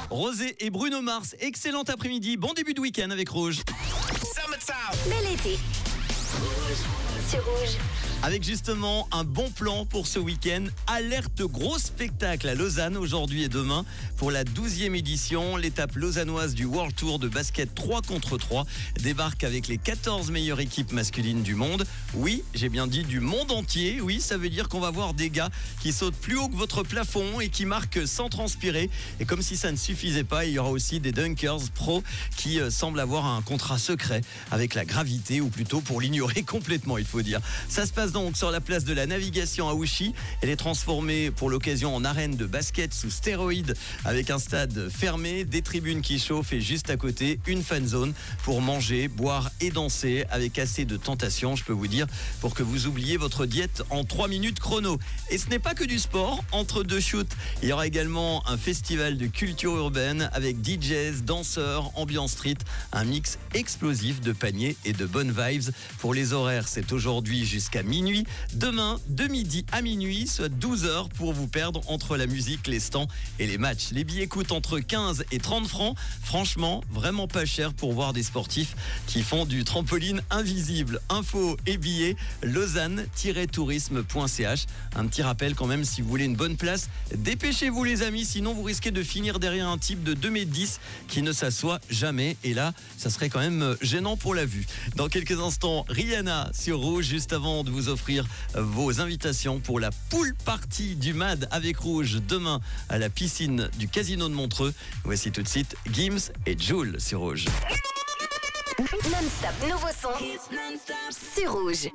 Rosé et Bruno Mars, excellent après-midi, bon début de week-end avec Rouge. Bel été. Sur Rouge. Avec justement un bon plan pour ce week-end. Alerte gros spectacle à Lausanne aujourd'hui et demain pour la 12e édition. L'étape lausannoise du World Tour de basket 3 contre 3 débarque avec les 14 meilleures équipes masculines du monde. Oui, j'ai bien dit du monde entier. Oui, ça veut dire qu'on va voir des gars qui sautent plus haut que votre plafond et qui marquent sans transpirer. Et comme si ça ne suffisait pas, il y aura aussi des dunkers pro qui semblent avoir un contrat secret avec la gravité, ou plutôt pour l'ignorer complètement, il faut dire. Ça se passe donc sur la place de la Navigation à Ouchy. Elle est transformée pour l'occasion en arène de basket sous stéroïdes avec un stade fermé, des tribunes qui chauffent et juste à côté une fan zone pour manger, boire et danser avec assez de tentations, je peux vous dire, pour que vous oubliez votre diète en 3 minutes chrono. Et ce n'est pas que du sport. Entre deux shoots, il y aura également un festival de culture urbaine avec DJs, danseurs, ambiance street, un mix explosif de paniers et de bonnes vibes. Pour les horaires, c'est aujourd'hui jusqu'à minuit. Demain, de midi à minuit, soit 12 heures pour vous perdre entre la musique, les stands et les matchs. Les billets coûtent entre 15 et 30 francs. Franchement, vraiment pas cher pour voir des sportifs qui font du trampoline invisible. Infos et billets, lausanne-tourisme.ch. Un petit rappel quand même, si vous voulez une bonne place, dépêchez-vous les amis, sinon vous risquez de finir derrière un type de 2,10 m qui ne s'assoit jamais. Et là, ça serait quand même gênant pour la vue. Dans quelques instants, Rihanna sur Rouge, juste avant de vous offrir vos invitations pour la pool party du MAD avec Rouge demain à la piscine du Casino de Montreux. Voici tout de suite Gims et Jul sur Rouge. Non-stop, nouveau son. Sur Rouge.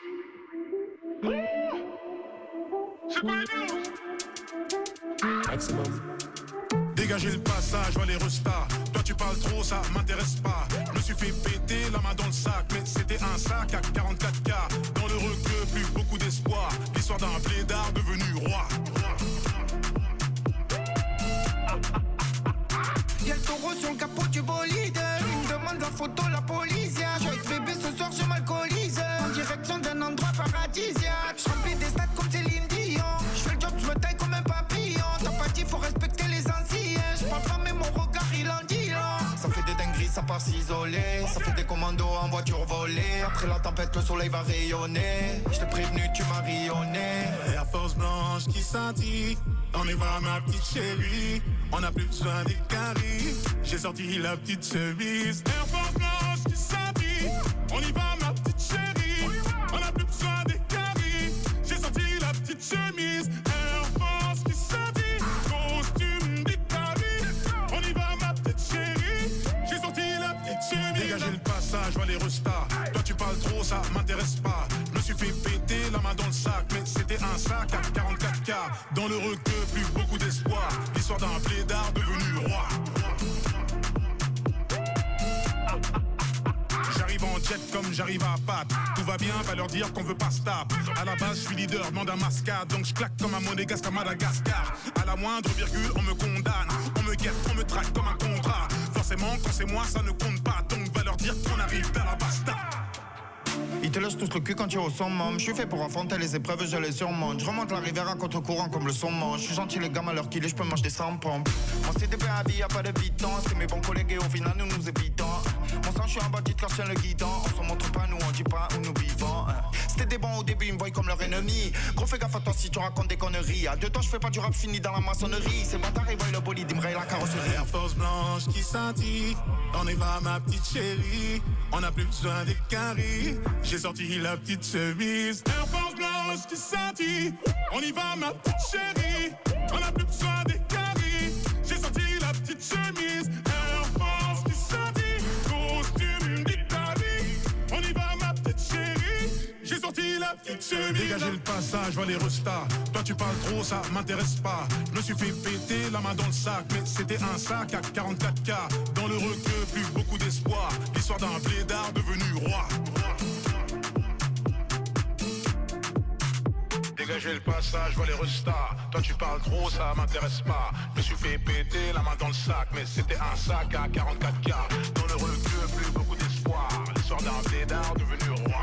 Dégagez le passage, vois les restas. Toi tu parles trop, ça m'intéresse pas. Je me suis fait péter la main dans le sac, mais c'était un sac à 44K. Dans le requeu, plus beaucoup d'espoir. L'histoire d'un blédard devenu roi. Y'a le taureau sur le capot du bolide. Il me demande la photo, la police. Je vais avec bébé ce soir, je m'alcoolise. En direction d'un endroit paradisiaque. Je remplis des stats comme Céline Dion. Je fais le job, je me taille comme un papillon. T'as pas dit, faut respecter les anciens. Je parle pas, mais mon regard il en dit long. Ça fait des dingueries, ça part s'isoler. Ça fait des commandos en voiture volée. Après la tempête, le soleil va rayonner. Je t'ai prévenu, tu m'as rayonné. Air Force blanche qui scintille. On y va ma petite chérie. On n'a plus besoin des caries. J'ai sorti la petite chemise. Air Force blanche qui scintille. On y va ma petite chérie. On n'a plus besoin des caries. J'ai sorti la petite chemise. Air Force qui scintille. Costume d'Italie. On y va ma petite chérie. J'ai sorti la petite chemise. Dégagez le passage, vois les restas. Toi tu parles trop, ça m'intéresse pas. Je me suis fait péter la main dans le sac, mais c'était un sac à 44K. Dans le requeu, plus beaucoup d'espoir. L'histoire d'un blédard devenu roi. J'arrive en jet comme j'arrive à Pâques. Tout va bien, va leur dire qu'on veut pas stop. À la base, je suis leader, demande un mascade. Donc je claque comme un monégasque à Madagascar. À la moindre virgule, on me condamne. On me guette, on me traque comme un contrat. Forcément, quand c'est moi, ça ne compte pas. Donc va leur dire qu'on arrive dans la basta. Ils te lâchent tous le cul quand tu es au summum. Je suis fait pour affronter les épreuves, je les surmonte. Je remonte la rivière à contre-courant comme le saumon. Je suis gentil les gars, à l'heure qu'il est, je peux manger sans pompe. On s'est débé à vie, y'a pas de bidon. C'est mes bons collègues et au final nous nous évitons. Mon sang, je suis un bandit quand je tiens le guidon. On se montre pas, nous on dit pas où nous vivons. C'était des bons au début, ils me voient comme leur ennemi. Gros fais gaffe à toi si tu racontes des conneries. À 2 temps, je fais pas du rap fini dans la maçonnerie. Ces bâtards, ils voient le bolide, ils me rayent la carrosserie. Air Force blanche qui scintille. On y va ma petite chérie. On n'a plus besoin des caries. J'ai sorti la petite chemise. Air Force blanche qui scintille. On y va ma petite chérie. On n'a plus besoin des caries. J'ai sorti la petite chemise. Air Force qui scintille. Costume d'Italie. On y va ma petite chérie. J'ai sorti la petite chemise. Dégagez le passage, vois les restas. Toi tu parles trop, ça m'intéresse pas. Je me suis fait péter la main dans le sac, mais c'était un sac à 44K. Dans le requeu, plus beaucoup d'espoir. L'histoire d'un blédard devenu roi. Dégagez le passage, vois les restas. Toi tu parles trop, ça m'intéresse pas. Je me suis fait péter la main dans le sac, mais c'était un sac à 44K. Dans le requeu, plus beaucoup d'espoir. L'histoire d'un blédard devenu roi.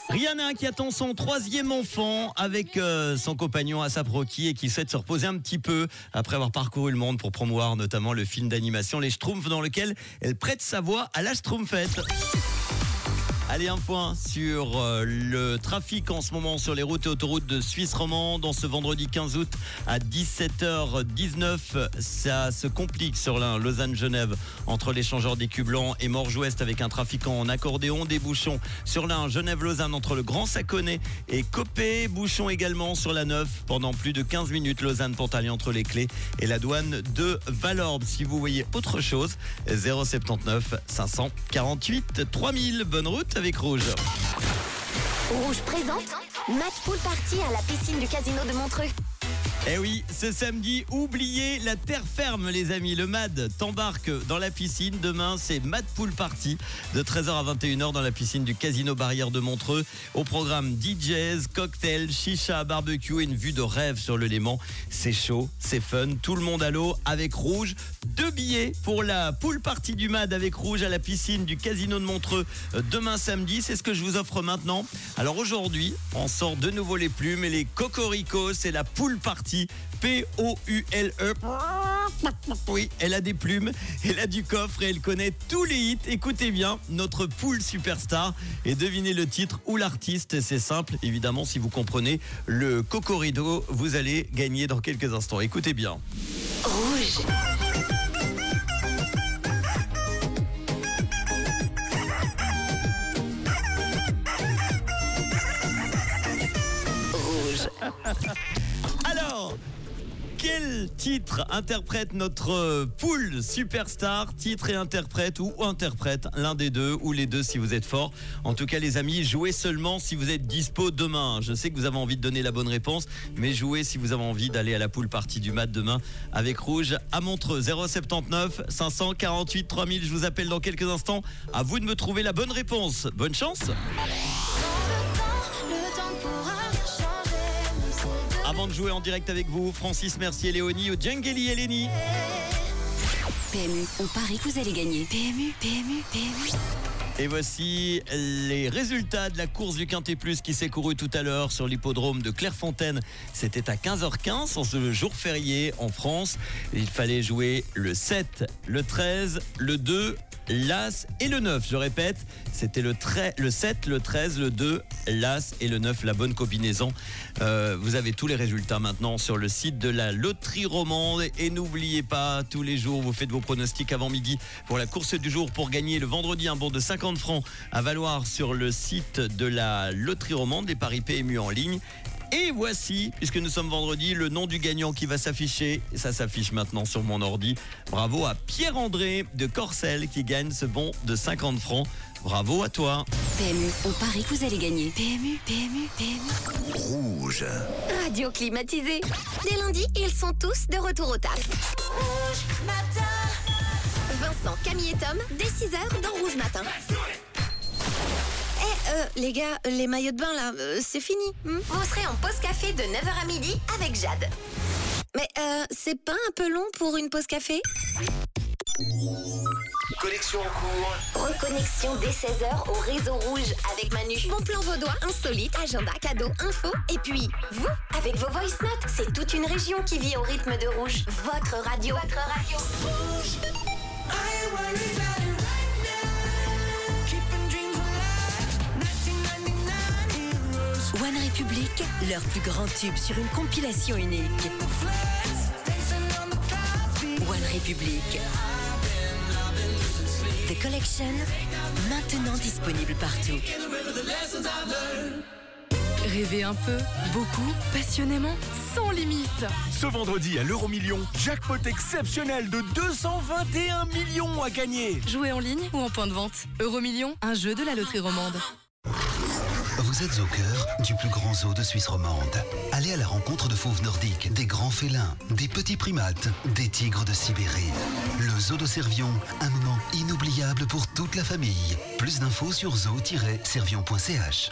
Rihanna qui attend son 3e enfant avec son compagnon ASAP Rocky et qui souhaite se reposer un petit peu après avoir parcouru le monde pour promouvoir notamment le film d'animation Les Schtroumpfs dans lequel elle prête sa voix à la Schtroumpfette. Allez, un point sur le trafic en ce moment sur les routes et autoroutes de Suisse romande. En ce vendredi 15 août à 17h19, ça se complique sur l'Ain, Lausanne-Genève, entre l'échangeur d'Écus Blanc et Morges-Ouest avec un trafiquant en accordéon. Des bouchons sur l'Ain, Genève-Lausanne entre le Grand Saconnet et Copé. Bouchons également sur la 9 pendant plus de 15 minutes. Lausanne-Pontarlier entre les Clés et la douane de Valorbe. Si vous voyez autre chose, 079 548 3000. Bonne route avec Rouge. Rouge présente Mad Pool Party à la piscine du casino de Montreux. Eh oui, ce samedi, oubliez la terre ferme les amis. Le MAD t'embarque dans la piscine. Demain, c'est Mad Pool Party de 13h à 21h dans la piscine du Casino Barrière de Montreux. Au programme DJs, cocktails, chicha, barbecue et une vue de rêve sur le Léman. C'est chaud, c'est fun, tout le monde à l'eau avec Rouge. 2 billets pour la Pool Party du MAD avec Rouge à la piscine du Casino de Montreux demain samedi. C'est ce que je vous offre maintenant. Alors aujourd'hui, on sort de nouveau les plumes et les cocoricots. C'est la Pool Party. P-O-U-L-E. Oui, elle a des plumes, elle a du coffre et elle connaît tous les hits. Écoutez bien, notre pool superstar. Et devinez le titre ou l'artiste, c'est simple. Évidemment, si vous comprenez le cocorico, vous allez gagner dans quelques instants. Écoutez bien. Rouge. Alors, quel titre interprète notre pool superstar? Titre et interprète ou interprète, l'un des deux ou les deux si vous êtes fort. En tout cas les amis, jouez seulement si vous êtes dispo demain. Je sais que vous avez envie de donner la bonne réponse, mais jouez si vous avez envie d'aller à la pool party du MAD demain avec Rouge à Montreux. 079 548 3000. Je vous appelle dans quelques instants. À vous de me trouver la bonne réponse. Bonne chance. Avant de jouer en direct avec vous, Francis Mercier, Léonie, au Djangeli et Lénie. PMU, on parie que vous allez gagner. PMU, PMU, PMU. Et voici les résultats de la course du Quintet Plus qui s'est courue tout à l'heure sur l'hippodrome de Clairefontaine. C'était à 15h15 en ce jour férié en France. Il fallait jouer le 7, le 13, le 2, l'As et le 9. Je répète, c'était le 7, le 13, le 2, l'As et le 9. La bonne combinaison. Vous avez tous les résultats maintenant sur le site de la loterie romande. Et n'oubliez pas, tous les jours, vous faites vos pronostics avant midi pour la course du jour pour gagner le vendredi un bon de 50 francs à valoir sur le site de la loterie romande, des paris PMU en ligne. Et voici, puisque nous sommes vendredi, le nom du gagnant qui va s'afficher. Ça s'affiche maintenant sur mon ordi. Bravo à Pierre-André de Corcelles qui gagne ce bon de 50 francs. Bravo à toi. PMU, on parie que vous allez gagner. PMU, PMU, PMU. Rouge. Radio climatisée. Dès lundi, ils sont tous de retour au taf. Rouge Matin. Vincent, Camille et Tom, dès 6h dans Rouge Matin. Les gars, les maillots de bain là, c'est fini. Vous serez en pause café de 9h à midi avec Jade. Mais c'est pas un peu long pour une pause café? Connexion en cours. Reconnexion dès 16h au réseau Rouge avec Manu. Bon plan vaudois, insolite, agenda, cadeau, info. Et puis, vous, avec vos voice notes, c'est toute une région qui vit au rythme de Rouge. Votre radio. Votre radio. Rouge. One Republic, leur plus grand tube sur une compilation unique. One Republic. The Collection, maintenant disponible partout. Rêvez un peu, beaucoup, passionnément, sans limite. Ce vendredi à l'Euromillion, jackpot exceptionnel de 221 millions à gagner. Jouez en ligne ou en point de vente. Euromillion, un jeu de la loterie romande. Vous êtes au cœur du plus grand zoo de Suisse romande. Allez à la rencontre de fauves nordiques, des grands félins, des petits primates, des tigres de Sibérie. Le zoo de Servion, un moment inoubliable pour toute la famille. Plus d'infos sur zoo-servion.ch.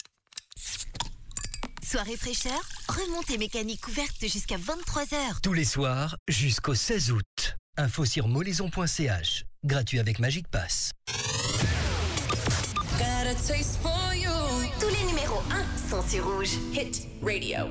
Soirée fraîcheur, remontée mécanique ouverte jusqu'à 23h. Tous les soirs jusqu'au 16 août. Info sur molaison.ch. Gratuit avec Magic Pass. Tout Tous les numéros 1 sont sur Rouge. Hit Radio.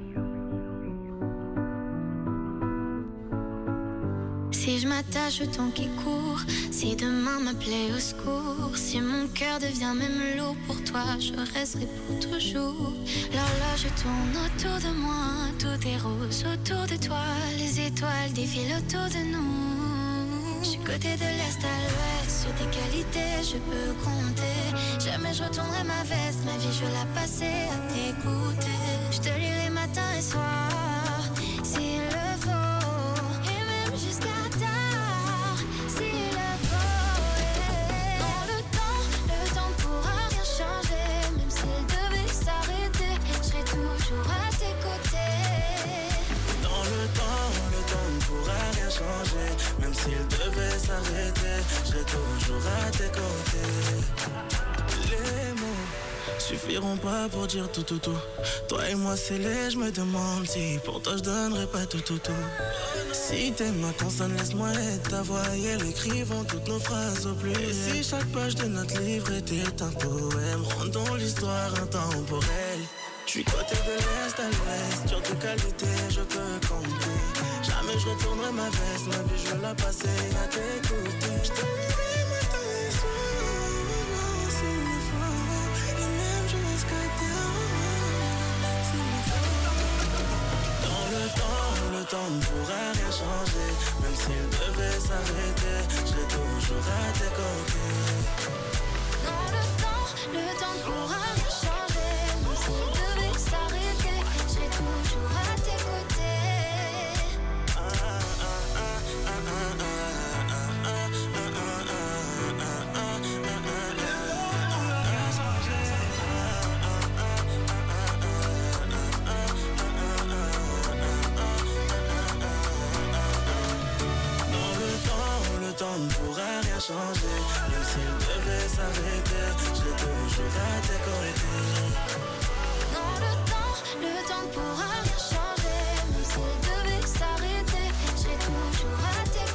Si je m'attache au temps qui court, si demain m'appelait au secours, si mon cœur devient même lourd pour toi, je resterai pour toujours. L'horloge tourne autour de moi, tout est rose autour de toi, les étoiles défilent autour de nous. Je suis côté de l'est à l'ouest, sur tes qualités je peux compter. Jamais je retournerai ma veste, ma vie je veux la passer à t'écouter. Je te lirai matin et soir, s'il le faut, et même jusqu'à tard, s'il le faut. Dans le temps ne pourra rien changer, même s'il devait s'arrêter, je serai toujours à tes côtés. Dans le temps ne pourra rien changer, même s'il devait s'arrêter, je serai toujours à tes côtés. Les mots suffiront pas pour dire tout. Toi et moi c'est les, je me demande si pour toi je donnerais pas tout. Si tes mains consonnent, laisse-moi être ta voix et elle écrivons toutes nos phrases au pluriel. Et si chaque page de notre livre était un poème, rendons l'histoire intemporelle. Je suis côté de l'est à l'ouest, sur tes qualités je peux compter. Jamais je retournerai ma veste, ma vie je veux la passer à t'écouter. Je te lirai matin et soir, s'il le faut, et même jusqu'à terre, s'il le faut. Dans le temps ne pourra rien changer, même s'il devait s'arrêter, je serai toujours à tes côtés. Dans le temps ne pourra rien changer, même s'il devait s'arrêter, je serai toujours à tes côtés. Le temps ne pourra rien changer, même s'il devait s'arrêter, je serai toujours à tes côtés. Dans le temps ne pourra rien changer, même s'il devait s'arrêter, je serai toujours à tes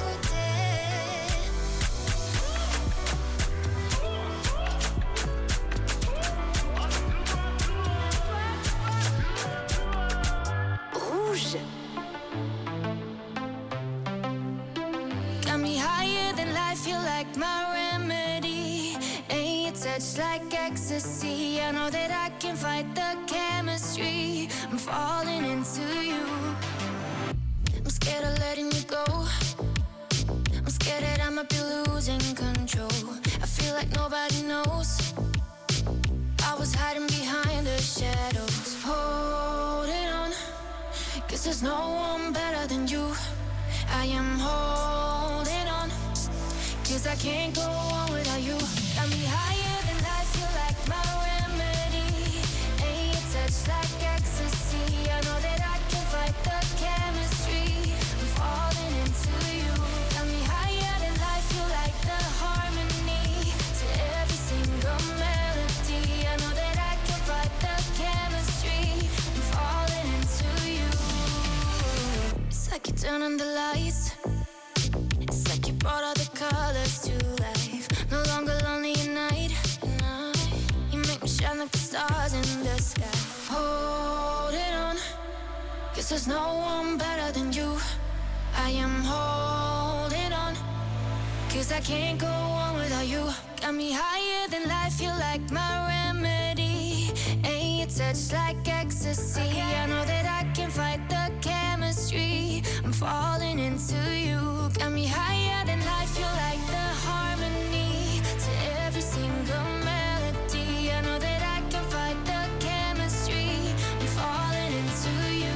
côtés. Rouge. Got me higher than life, feel like my remedy. Ain't your touch like ecstasy. I know that I can fight the chemistry. I'm falling into you. I'm scared of letting you go. I'm scared that I might be losing control. I feel like nobody knows. I was hiding behind the shadows, holding on, 'cause there's no one better than you. I am holding on, 'cause I can't go on without you. Got me higher than life, feel like my remedy. Ain't your touch like ecstasy. I know that I can fight the chemistry. I'm falling into you. Got me higher than life, feel like the harmony to every single melody. I know that I can fight the chemistry. I'm falling into you. It's like you turn on the lights. It's like you brought all the colors to life. No longer lonely at night. You make me shine like the stars in the sky. Holding on, 'cause there's no one better than you. I am holding on, 'cause I can't go on without you. Got me higher than life, feel like my remedy. Ain't your touch like ecstasy. I know that I can fight the chemistry. I'm falling into you. Got me higher than life, feel like the harmony to every single melody. I know that I can fight the chemistry. I'm falling into you.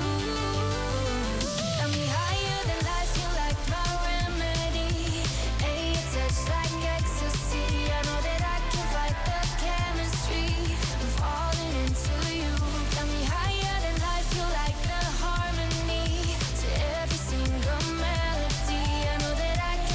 Got me higher than life, feel like my remedy. Ain't your touch like ecstasy. I know that I can fight the chemistry. I'm falling into you. Got me higher than life, feel like the harmony to every single melody. I know that I can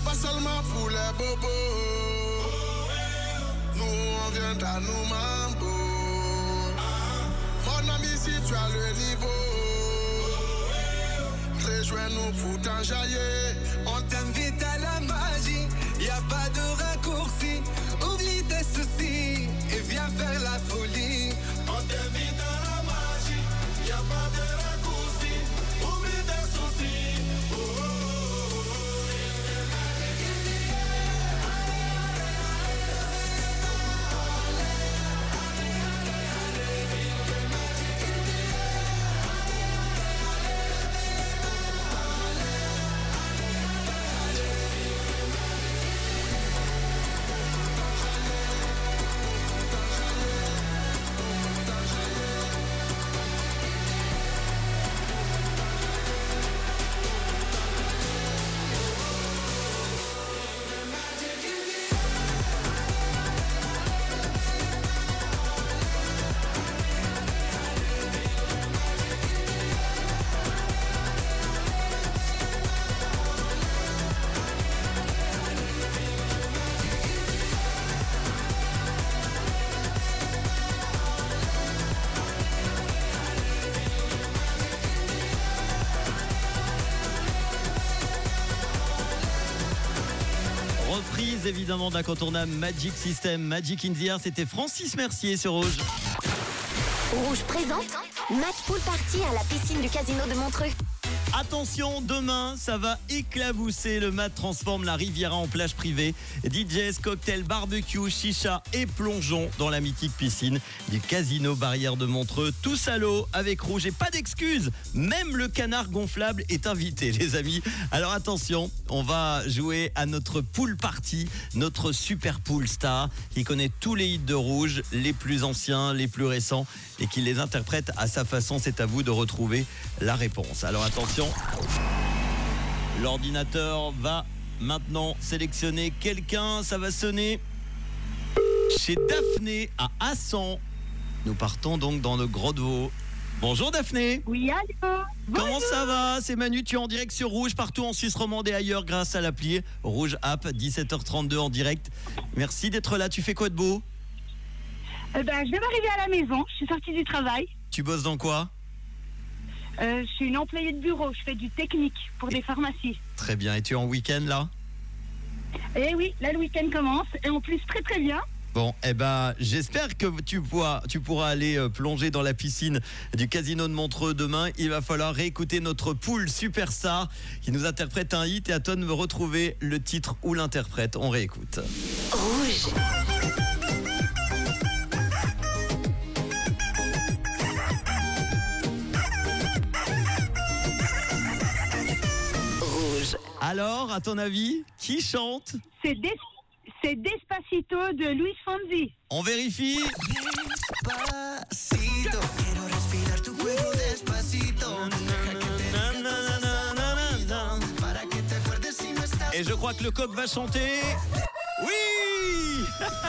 pas seulement pour les bobos. Nous on vient à nous mambo. Mon ami si tu as le niveau, rejoins-nous pour t'enjailler. On t'invite à la magie, y a pas de raccourci. Oublie tes soucis et viens faire la folie. On t'invite à la magie, y a pas de raccourci. Oublie tes soucis. Reprise évidemment d'incontournable Magic System, Magic in the Air, c'était Francis Mercier sur Rouge. Rouge présente Mat Pool Party à la piscine du Casino de Montreux. Attention, demain, ça va éclabousser. Le Mat transforme la Riviera en plage privée. DJs, cocktails, barbecue, chicha et plongeon dans la mythique piscine du Casino Barrière de Montreux. Tous à l'eau avec Rouge et pas d'excuses. Même le canard gonflable est invité, les amis. Alors attention, on va jouer à notre pool party, notre super pool star qui connaît tous les hits de Rouge, les plus anciens, les plus récents et qui les interprète à sa façon. C'est à vous de retrouver la réponse. Alors attention. L'ordinateur va maintenant sélectionner quelqu'un. Ça va sonner chez Daphné à Assan. Nous partons donc dans le Gros de Vaud. Bonjour Daphné. Oui, allô. Comment ça va? C'est Manu, tu es en direct sur Rouge partout en Suisse romande et ailleurs grâce à l'appli Rouge App, 17h32 en direct. Merci d'être là. Tu fais quoi de beau? Je viens d'arriver à la maison. Je suis sortie du travail. Tu bosses dans quoi? Je suis une employée de bureau. Je fais du technique pour des pharmacies. Très bien. Et tu es en week-end là? Eh oui, là le week-end commence. Et en plus très très bien. Bon, j'espère que tu pourras aller plonger dans la piscine du Casino de Montreux demain. Il va falloir réécouter notre pool superstar qui nous interprète un hit et à toi de me retrouver le titre ou l'interprète. On réécoute. Rouge. Alors, à ton avis, qui chante? C'est Despacito de Luis Fonsi. On vérifie. Despacito, quiero respirar tu cuello despacito. Et je crois que le coq va chanter. Oui.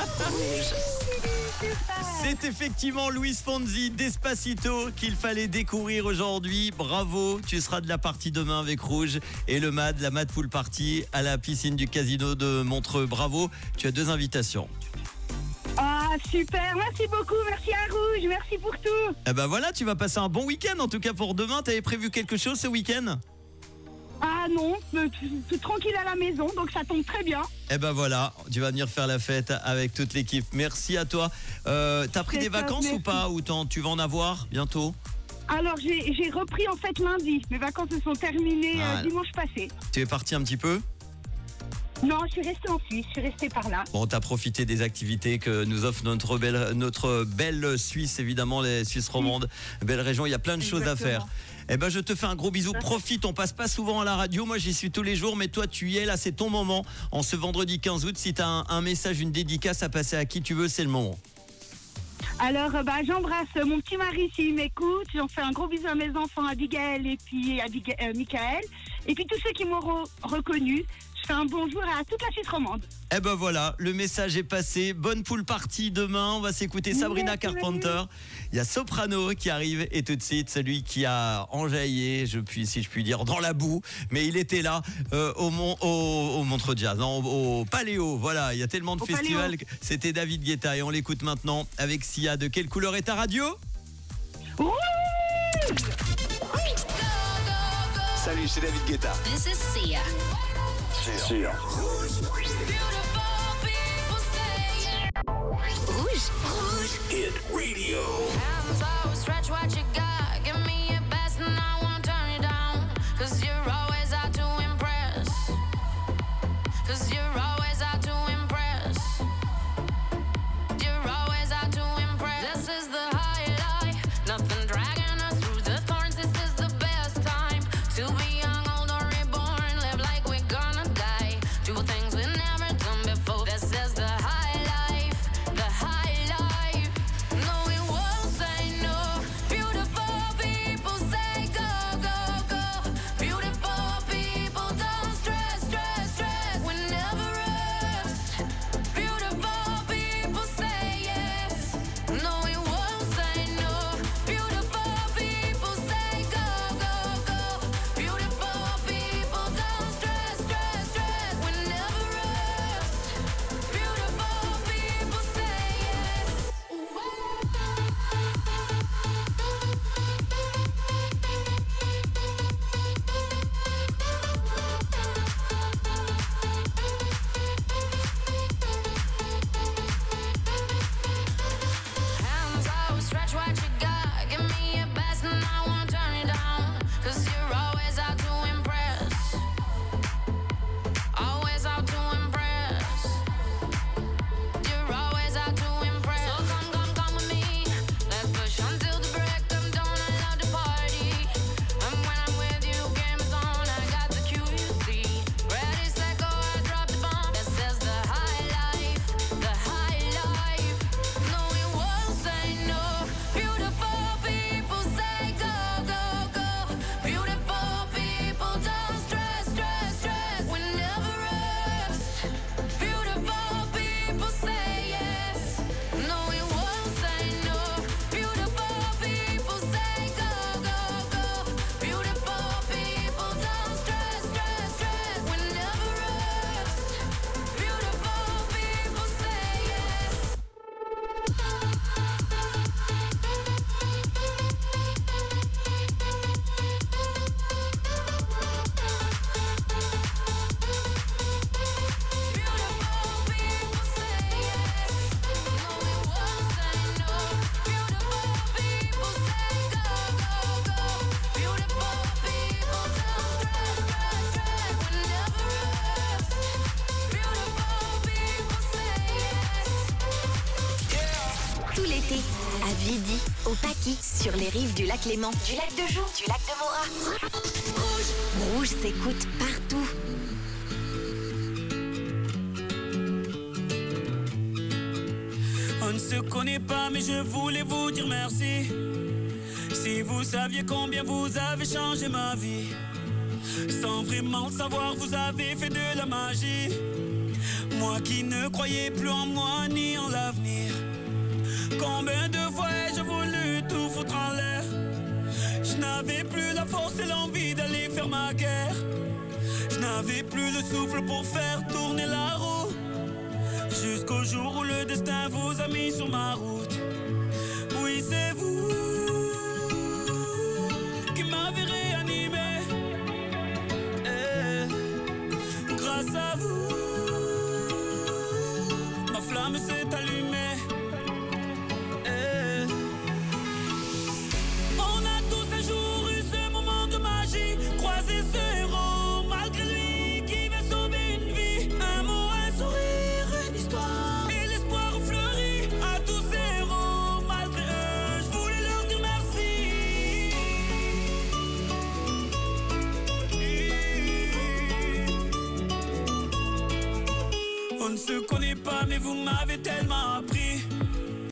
C'est effectivement Luis Fonsi, Despacito, qu'il fallait découvrir aujourd'hui. Bravo, tu seras de la partie demain avec Rouge et le MAD, la MAD Pool Party à la piscine du Casino de Montreux. Bravo, tu as 2 invitations. Ah super, merci beaucoup, merci à Rouge, merci pour tout. Eh ben voilà, tu vas passer un bon week-end en tout cas pour demain. T'avais prévu quelque chose ce week-end? Ah non, tout tranquille à la maison, donc ça tombe très bien. Eh ben voilà, tu vas venir faire la fête avec toute l'équipe. Merci à toi. T'as pris des vacances ou pas? Ou tu vas en avoir bientôt? Alors j'ai repris en fait lundi. Mes vacances se sont terminées dimanche passé. Tu es parti un petit peu? Non, je suis restée en Suisse, je suis restée par là. Bon, t'as profité des activités que nous offre notre belle Suisse, évidemment, les Suisses romandes, belle région, il y a plein de choses à faire. Eh ben, je te fais un gros bisou, profite, on passe pas souvent à la radio, moi j'y suis tous les jours, mais toi tu y es, là c'est ton moment, en ce vendredi 15 août, si t'as un message, une dédicace à passer à qui tu veux, c'est le moment. Alors, j'embrasse mon petit mari s'il m'écoute. J'en fais un gros bisou à mes enfants, Abigail et puis Michael. Et puis tous ceux qui m'auront reconnu, je fais un bonjour à toute la Suisse romande. Eh ben voilà, le message est passé. Bonne pool party demain. On va s'écouter Sabrina Carpenter. Il y a Soprano qui arrive et tout de suite celui qui a enjaillé, si je puis dire, dans la boue. Mais il était là au Montreux Jazz, non, au Paléo. Voilà, il y a tellement de festivals. C'était David Guetta et on l'écoute maintenant avec Sia. De quelle couleur est ta radio? Salut, c'est David Guetta. This is Sia. Sia. Rouge. Hit radio. Hands out, stretch what you got. Give me your best and I won't turn it down. 'Cause you're always out to impress. 'Cause you're always out to impress. You're always out to impress. This is the highlight. Nothing dragging us through the thorns. This is the best time to be young, old or reborn. Live like we're gonna die. Do things we've never done before. This is the high life. The high life. No, we won't say no. Beautiful people say go, go, go. Beautiful people don't stress, stress, stress. We never rest. Beautiful people say yes. No, we won't say no. Beautiful people say go, go, go. Beautiful people don't stress, stress, stress. We never rest. Beautiful people say yes. Hands out, stretch what you got. Give me your best and I won't turn it down. 'Cause you're always out to impress. Always out to impress. You're always out to impress. So come with me. Let's push until the break of dawn. I love to party. And when I'm with you, game is on. I got the cue, you see. Ready, set, go, I drop the bomb. This is the high life. The high life. No, we won't say no. Beautiful people say go, go, go. Beautiful people don't stress, stress, stress. We never rest. Beautiful people say yes. No, we won't say no. Beautiful people say go, go, go. Beautiful people don't stress, stress, stress. We never rest. Beautiful people say yes. Tout l'été, à Vidi, au Paquis, sur les rives du lac Léman, du lac de Joux, du lac de Morat. Rouge s'écoute partout. On ne se connaît pas, mais je voulais vous dire merci. Si vous saviez combien vous avez changé ma vie. Sans vraiment le savoir, vous avez fait de la magie. Moi qui ne croyais plus en moi ni en l'avenir. Combien de fois ai-je voulu tout foutre en l'air. Je n'avais plus la force et l'envie d'aller faire ma guerre. Je n'avais plus le souffle pour faire tourner la roue. Jusqu'au jour où le destin vous a mis sur ma route. Oui, c'est vous qui m'avez réanimé. Grâce à vous, ma flamme s'est allumée. On a tous un jour eu ce moment de magie. Croiser ce héros malgré lui qui vient sauver une vie. Un mot, un sourire, une histoire. Et l'espoir fleurit à tous ces héros. Malgré eux, je voulais leur dire merci. On ne se connaît pas, mais vous m'avez tellement appris.